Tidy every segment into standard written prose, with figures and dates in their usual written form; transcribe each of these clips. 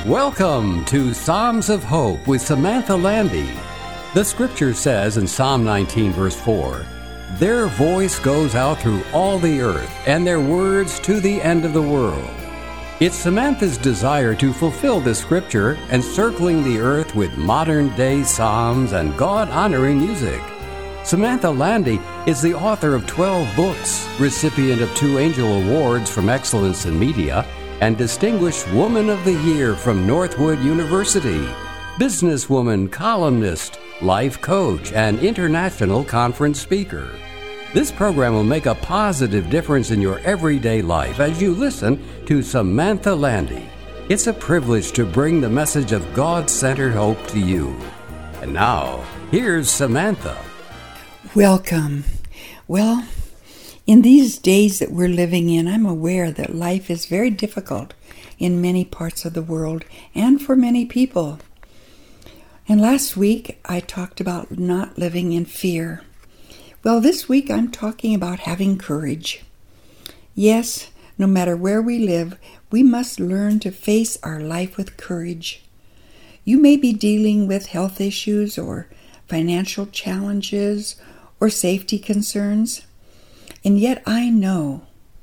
Welcome to Psalms of Hope with Samantha Landy. The scripture says in Psalm 19 verse 4, "Their voice goes out through all the earth, and their words to the end of the world." It's Samantha's desire to fulfill this scripture, encircling the earth with modern-day psalms and God-honoring music. Samantha Landy is the author of 12 books, recipient of 2 Angel Awards from Excellence in Media, and Distinguished Woman of the Year from Northwood University, businesswoman, columnist, life coach, and international conference speaker. This program will make a positive difference in your everyday life as you listen to Samantha Landy. It's a privilege to bring the message of God-centered hope to you. And now, here's Samantha. Welcome. Well, in these days that we're living in, I'm aware that life is very difficult in many parts of the world and for many people. And last week, I talked about not living in fear. Well, this week, I'm talking about having courage. Yes, no matter where we live, we must learn to face our life with courage. You may be dealing with health issues or financial challenges or safety concerns. And yet I know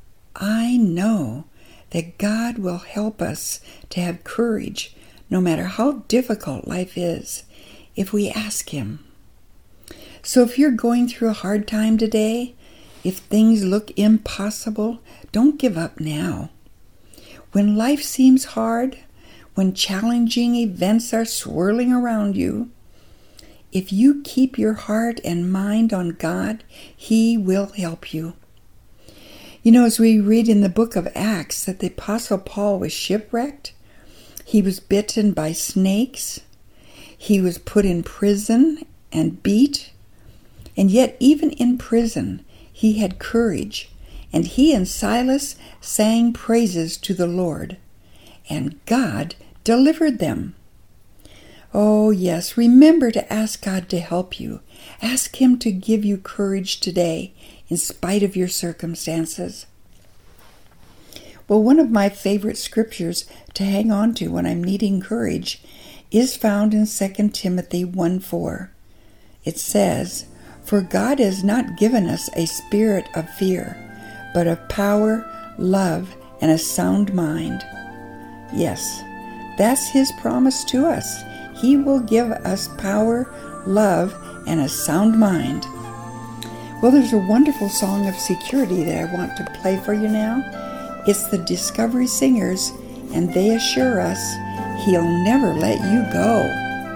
that God will help us to have courage no matter how difficult life is if we ask Him. So if you're going through a hard time today, if things look impossible, don't give up now. When life seems hard, when challenging events are swirling around you, if you keep your heart and mind on God, He will help you. You know, as we read in the book of Acts that the Apostle Paul was shipwrecked, he was bitten by snakes, he was put in prison and beat, and yet even in prison he had courage, and he and Silas sang praises to the Lord, and God delivered them. Oh yes, remember to ask God to help you. Ask Him to give you courage today in spite of your circumstances. Well, one of my favorite scriptures to hang on to when I'm needing courage is found in 2 Timothy 1:4. It says, "For God has not given us a spirit of fear, but of power, love, and a sound mind." Yes, that's His promise to us. He will give us power, love, and a sound mind. Well, there's a wonderful song of security that I want to play for you now. It's the Discovery Singers, and they assure us He'll never let you go.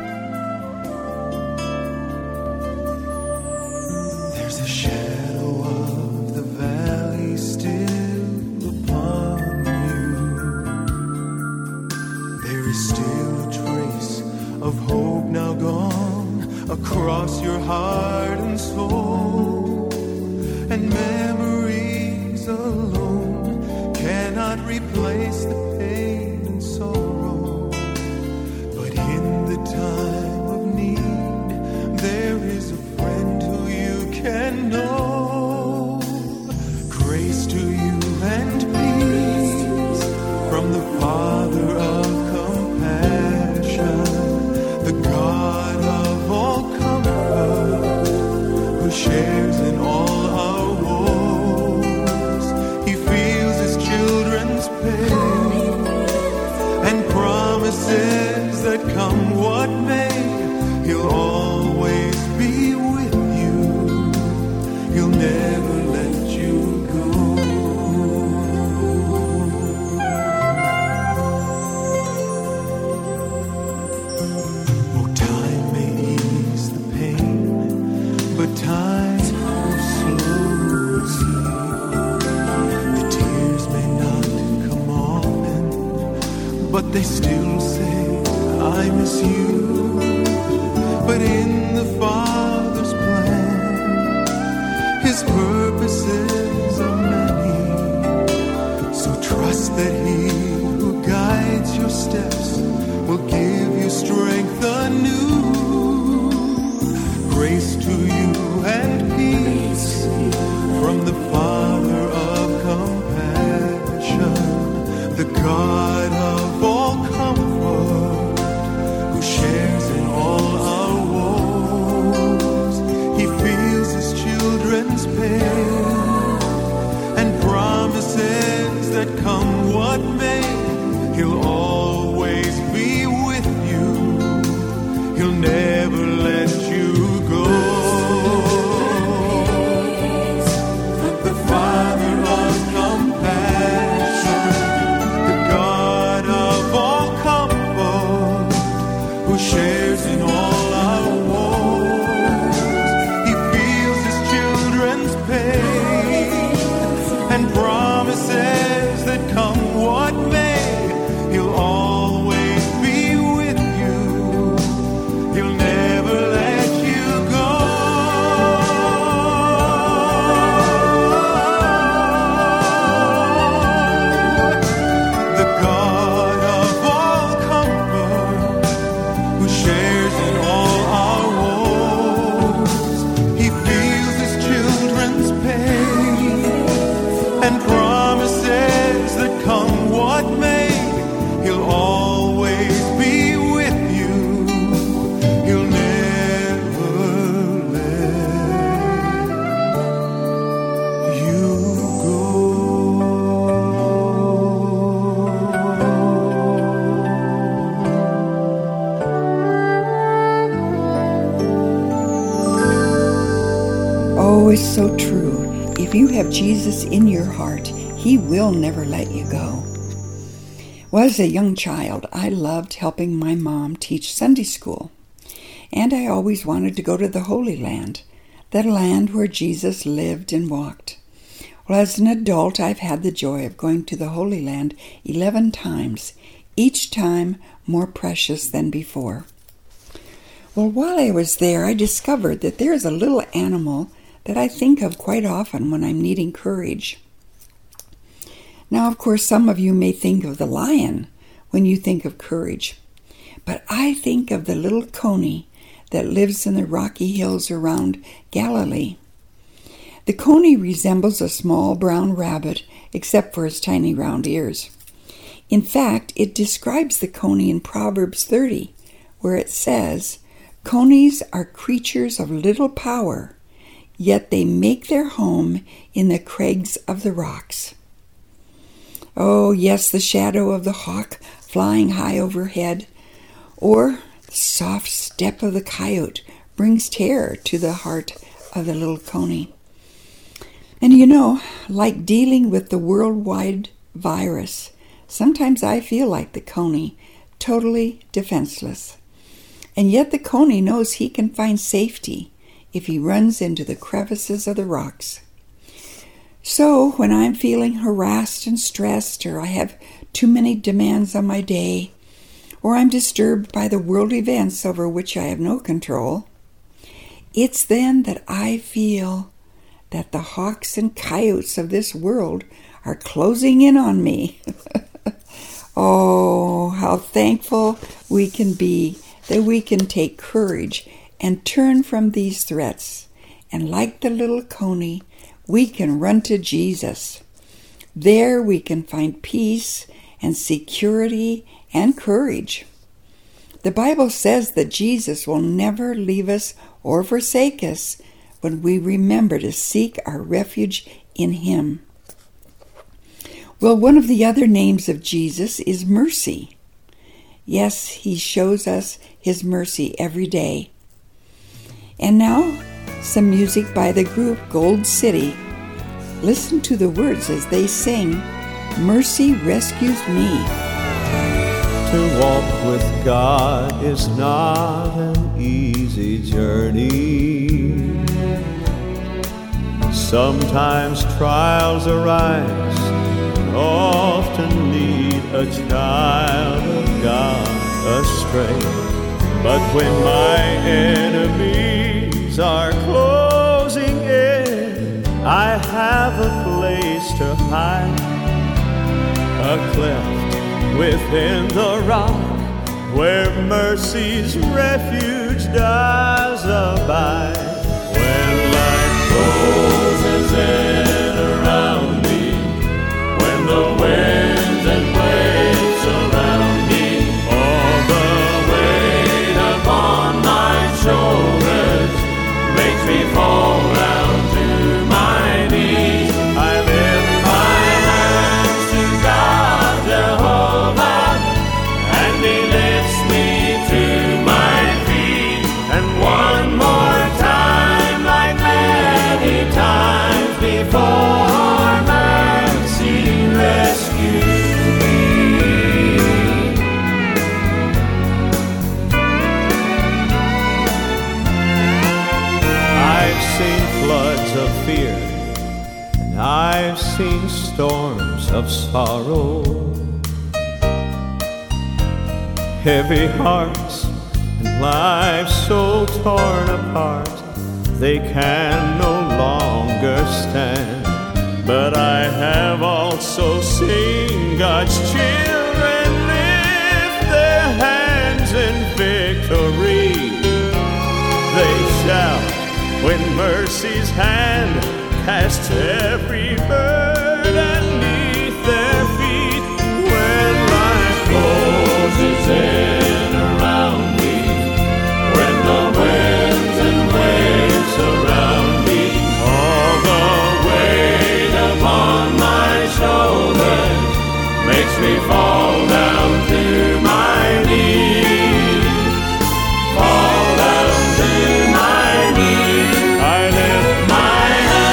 There's a shadow of the valley still upon you. There is still a trace of hope now gone across your heart and soul, and memories alone cannot replace the pain and sorrow. But in the time of need, there is a friend who you can know. Grace to you and peace from the Father of compassion, the God of all comfort, who shares in all our woes. He feels His children's pain and promises that come what may, He'll always be with you. He'll never let you go. Oh, time may ease the pain, but time moves slowly. The tears may not come often, but they still say, "I miss you." But in the Father's plan, His purposes are many. So trust that He who guides your steps will give you strength anew. Grace to you and peace from the Father of compassion, the God of all comfort, If you have Jesus in your heart, He will never let you go. Well, as a young child, I loved helping my mom teach Sunday school. And I always wanted to go to the Holy Land, that land where Jesus lived and walked. Well, as an adult, I've had the joy of going to the Holy Land 11 times, each time more precious than before. Well, while I was there, I discovered that there is a little animal that I think of quite often when I'm needing courage. Now, of course, some of you may think of the lion when you think of courage, but I think of the little coney that lives in the rocky hills around Galilee. The coney resembles a small brown rabbit, except for his tiny round ears. In fact, it describes the coney in Proverbs 30, where it says, "Conies are creatures of little power, yet they make their home in the crags of the rocks." Oh, yes, the shadow of the hawk flying high overhead, or the soft step of the coyote brings terror to the heart of the little coney. And you know, like dealing with the worldwide virus, sometimes I feel like the coney, totally defenseless. And yet the coney knows he can find safety if he runs into the crevices of the rocks. So when I'm feeling harassed and stressed, or I have too many demands on my day, or I'm disturbed by the world events over which I have no control, it's then that I feel that the hawks and coyotes of this world are closing in on me. Oh, how thankful we can be that we can take courage and turn from these threats, and like the little coney, we can run to Jesus. There we can find peace and security and courage. The Bible says that Jesus will never leave us or forsake us when we remember to seek our refuge in Him. Well, one of the other names of Jesus is mercy. Yes, He shows us His mercy every day. And now, some music by the group Gold City. Listen to the words as they sing, "Mercy Rescues Me." To walk with God is not an easy journey. Sometimes trials arise and often lead a child of God astray. But when my enemies are closing in, I have a place to hide, a cleft within the rock where mercy's refuge does abide. When life closes in around me, when the winds and waves surround me, all the weight upon my shoulders makes me fall down to my knees. I lift my hands to God Jehovah, and He lifts me to my feet. And one more time, like many times before, mercy rescues me. I've seen floods of fear, and I've seen storms of sorrow, heavy hearts and lives so torn apart they can no longer stand. But I have also seen God's children lift their hands in victory. They shout when mercy's hand casts every burden beneath their feet. When life closes in around me, when the winds and waves surround me, all the weight upon my shoulders makes me fall down to my knees. Fall down to my knees. I lift my hands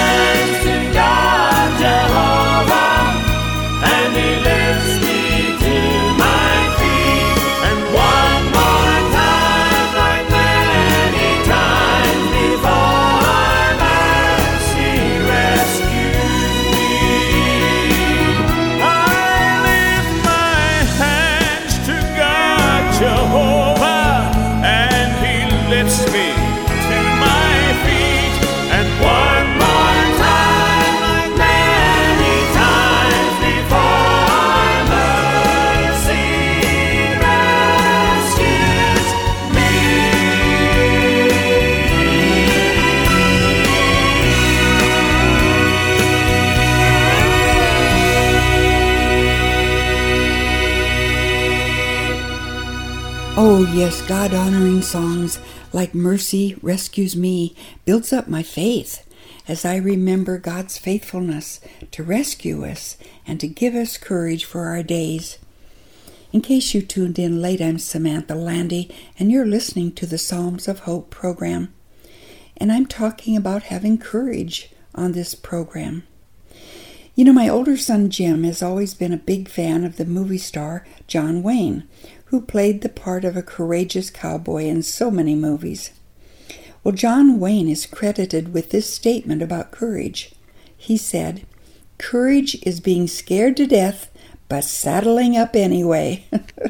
Oh yes, God-honoring songs like Mercy Rescues Me builds up my faith as I remember God's faithfulness to rescue us and to give us courage for our days. In case you tuned in late, I'm Samantha Landy, and you're listening to the Psalms of Hope program. And I'm talking about having courage on this program. You know, my older son Jim has always been a big fan of the movie star John Wayne, who played the part of a courageous cowboy in so many movies. Well, John Wayne is credited with this statement about courage. He said, "Courage is being scared to death, but saddling up anyway."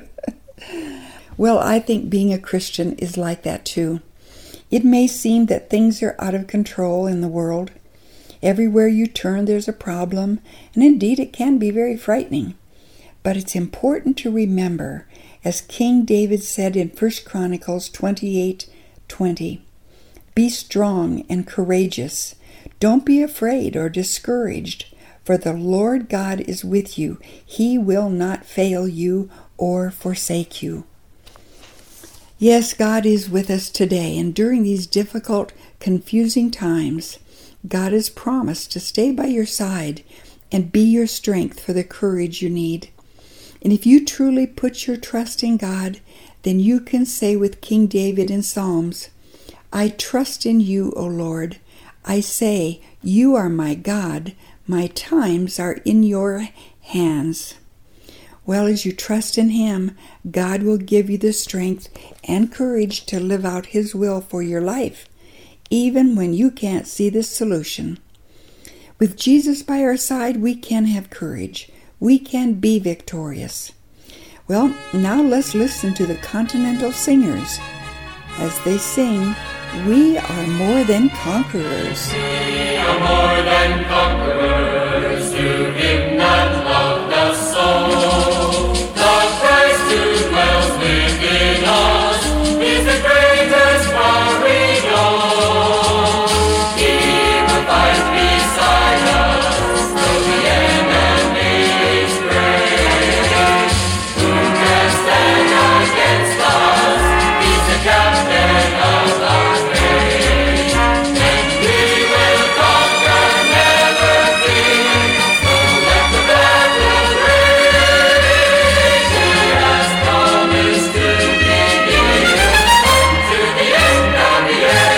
Well, I think being a Christian is like that too. It may seem that things are out of control in the world. Everywhere you turn, there's a problem, and indeed it can be very frightening. But it's important to remember, as King David said in 1 Chronicles 28:20, "Be strong and courageous. Don't be afraid or discouraged, for the Lord God is with you. He will not fail you or forsake you." Yes, God is with us today, and during these difficult, confusing times, God has promised to stay by your side and be your strength for the courage you need. And if you truly put your trust in God, then you can say with King David in Psalms, "I trust in you, O Lord. I say, you are my God. My times are in your hands." Well, as you trust in Him, God will give you the strength and courage to live out His will for your life, even when you can't see the solution. With Jesus by our side, we can have courage. We can be victorious. Well, now let's listen to the Continental Singers as they sing, "We are more than conquerors." We are more than conquerors through Him that loved us so. The Christ who dwells within us is the greatest power we know. He will fight beside us though the enemy is great. Who can stand against us? He's the captain of our faith. And we will conquer, never fear. So let the battle rage. He has promised to be near to the end of the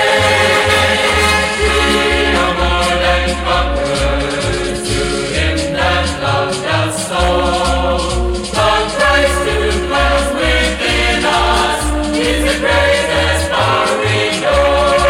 age. We are more than conquerors through Him that loved us so. The Christ who dwells within us is the greatest power we know.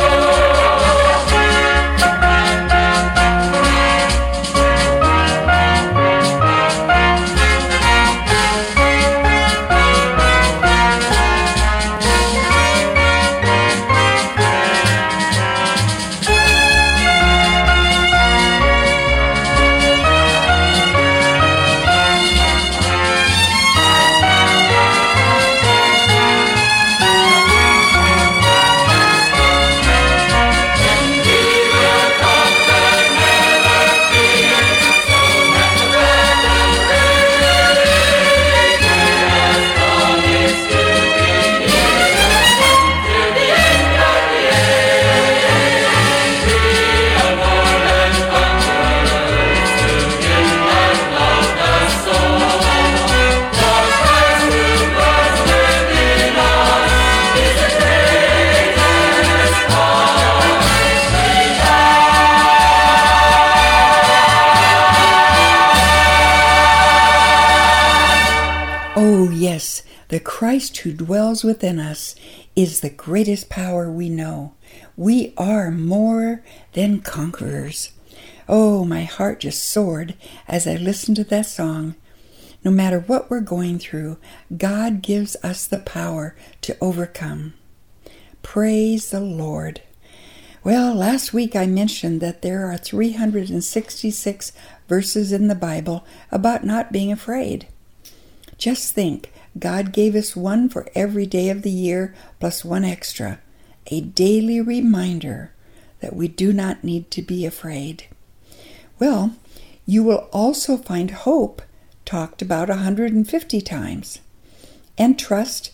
Oh yes, the Christ who dwells within us is the greatest power we know. We are more than conquerors. Oh, my heart just soared as I listened to that song. No matter what we're going through, God gives us the power to overcome. Praise the Lord. Well, last week I mentioned that there are 366 verses in the Bible about not being afraid. Just think, God gave us one for every day of the year plus one extra, a daily reminder that we do not need to be afraid. Well, you will also find hope talked about 150 times, and trust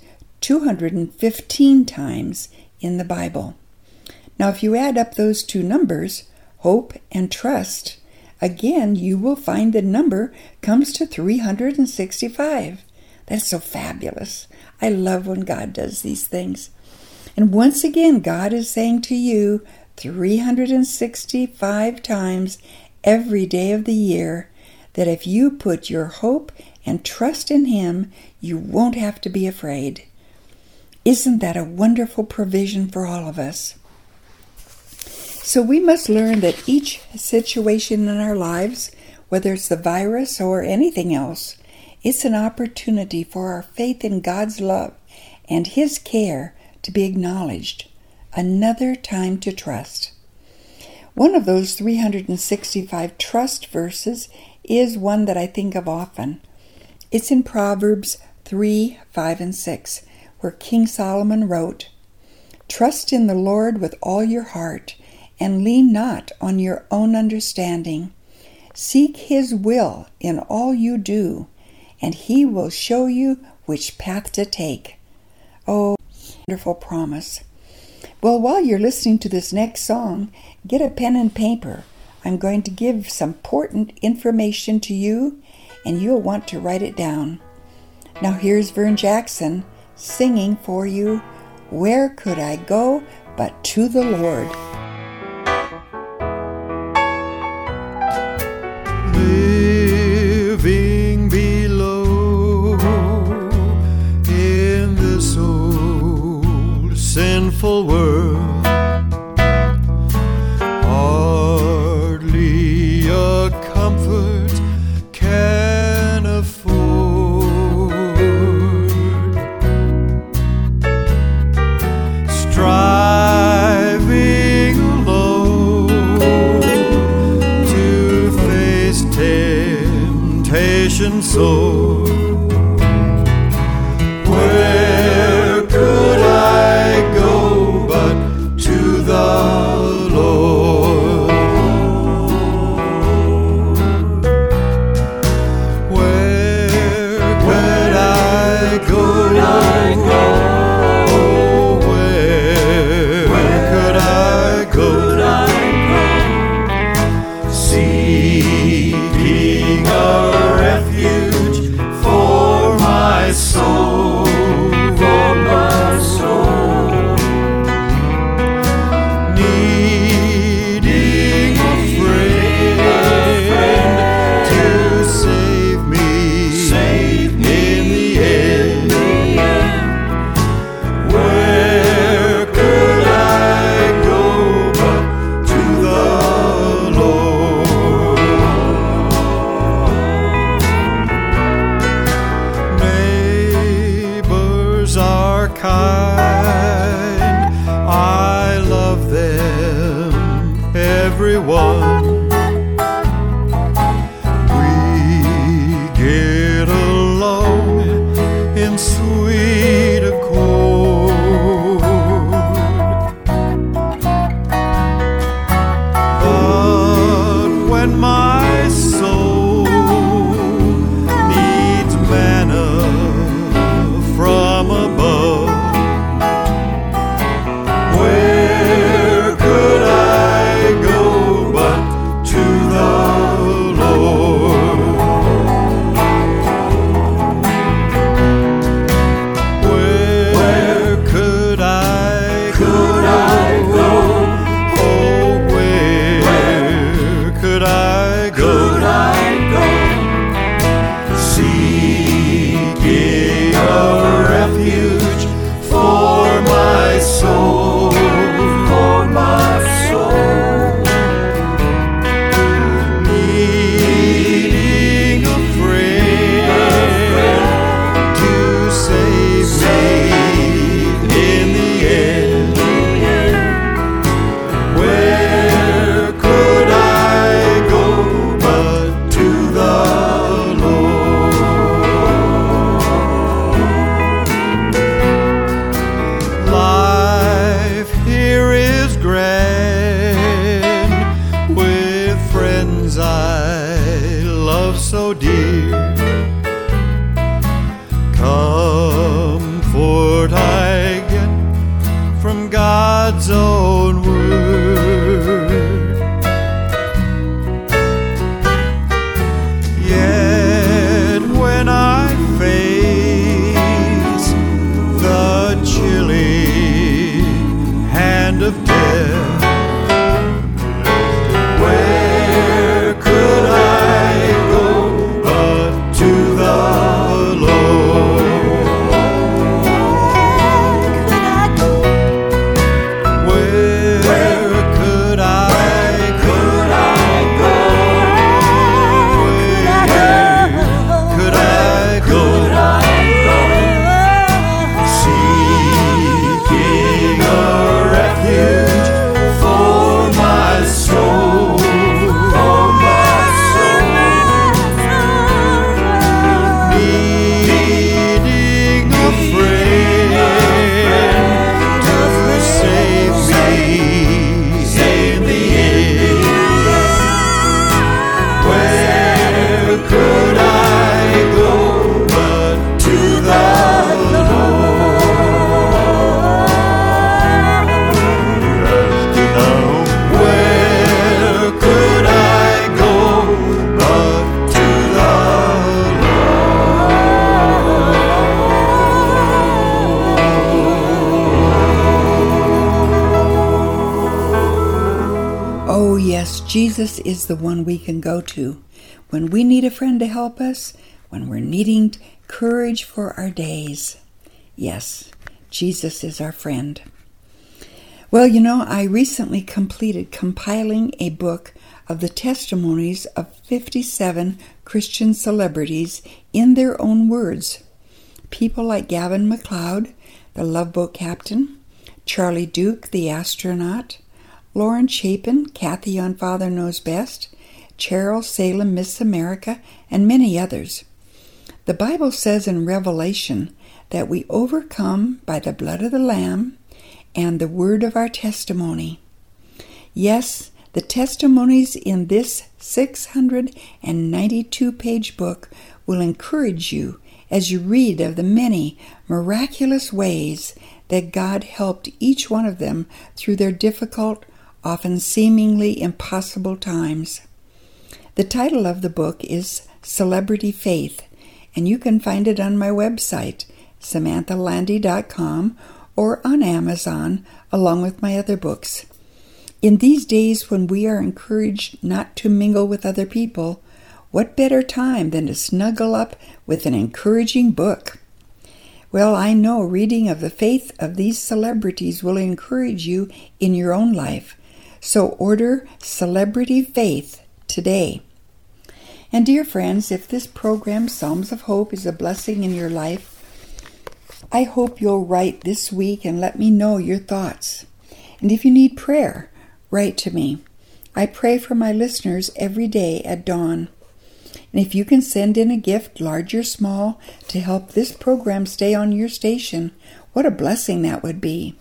215 times in the Bible. Now, if you add up those two numbers, hope and trust, again, you will find the number comes to 365. That's so fabulous. I love when God does these things. And once again, God is saying to you 365 times every day of the year that if you put your hope and trust in Him, you won't have to be afraid. Isn't that a wonderful provision for all of us? So we must learn that each situation in our lives, whether it's the virus or anything else, it's an opportunity for our faith in God's love and His care to be acknowledged. Another time to trust. One of those 365 trust verses is one that I think of often. It's in Proverbs 3, 5, and 6, where King Solomon wrote, "Trust in the Lord with all your heart, and lean not on your own understanding. Seek His will in all you do, and He will show you which path to take." Oh, wonderful promise. Well, while you're listening to this next song, get a pen and paper. I'm going to give some important information to you, and you'll want to write it down. Now here's Vern Jackson singing for you, "Where Could I Go But to the Lord?" Living below in this old sinful world, hardly a comfort can afford. Striving alone to face temptation sore. Where could I go but to the Lord? Where could I go? Oh, where could I go? Seeking a refuge for my soul, needing a friend to save me in the end. Where could I go but to the Lord? Neighbors are kind, I love them, everyone. We get along in sweet accord. But when my soul needs manna from above, where could I go but to the Lord? Where could I go? Oh, where could I go? Seeking a refuge for my soul, needing a friend to save me in the end. Where could I go but to the Lord? Life here is grand with friends I love so dear. Comfort Jesus is the one we can go to when we need a friend to help us, when we're needing courage for our days. Yes, Jesus is our friend. Well, I recently completed compiling a book of the testimonies of 57 Christian celebrities in their own words. People like Gavin MacLeod, the Love Boat captain, Charlie Duke, the astronaut, Lauren Chapin, Kathy on Father Knows Best, Cheryl Salem, Miss America, and many others. The Bible says in Revelation that we overcome by the blood of the Lamb and the word of our testimony. Yes, the testimonies in this 692-page book will encourage you as you read of the many miraculous ways that God helped each one of them through their difficult, often seemingly impossible times. The title of the book is Celebrity Faith, and you can find it on my website, SamanthaLandy.com, or on Amazon, along with my other books. In these days when we are encouraged not to mingle with other people, what better time than to snuggle up with an encouraging book? Well, I know reading of the faith of these celebrities will encourage you in your own life. So order Celebrity Faith today. And dear friends, if this program, Psalms of Hope, is a blessing in your life, I hope you'll write this week and let me know your thoughts. And if you need prayer, write to me. I pray for my listeners every day at dawn. And if you can send in a gift, large or small, to help this program stay on your station, what a blessing that would be.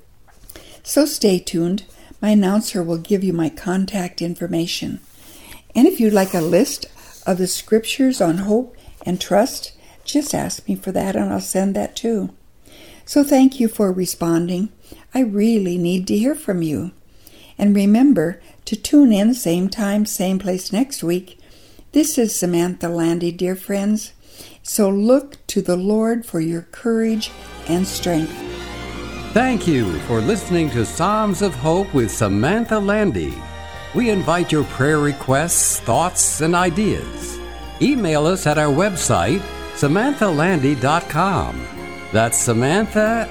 So stay tuned. My announcer will give you my contact information. And if you'd like a list of the scriptures on hope and trust, just ask me for that and I'll send that too. So thank you for responding. I really need to hear from you. And remember to tune in same time, same place next week. This is Samantha Landy, dear friends. So look to the Lord for your courage and strength. Thank you for listening to Psalms of Hope with Samantha Landy. We invite your prayer requests, thoughts, and ideas. Email us at our website, SamanthaLandy.com. That's Samantha,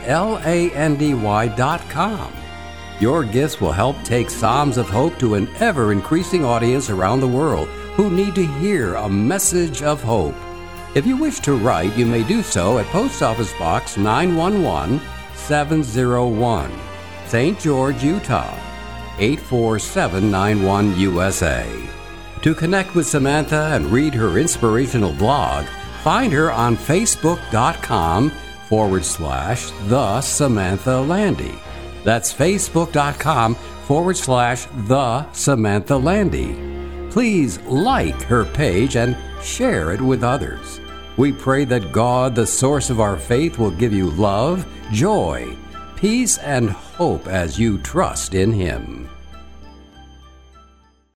Landy.com. Your gifts will help take Psalms of Hope to an ever-increasing audience around the world who need to hear a message of hope. If you wish to write, you may do so at Post Office Box 911-701, St. George, Utah, 84791 USA. To connect with Samantha and read her inspirational blog, find her on Facebook.com/The Samantha Landy. That's Facebook.com/The Samantha Landy. Please like her page and share it with others. We pray that God, the source of our faith, will give you love, joy, peace, and hope as you trust in Him.